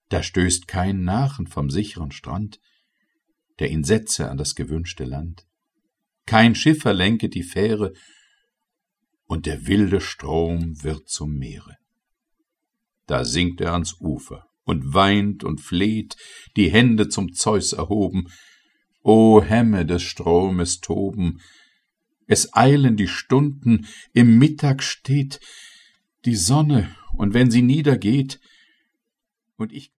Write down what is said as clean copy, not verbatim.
Da stößt kein Nachen vom sicheren Strand, der ihn setze an das gewünschte Land. Kein Schiffer lenket die Fähre, und der wilde Strom wird zum Meere. Da sinkt er ans Ufer und weint und fleht, die Hände zum Zeus erhoben. O Hemme des Stromes Toben, es eilen die Stunden, im Mittag steht die Sonne, und wenn sie niedergeht, und ich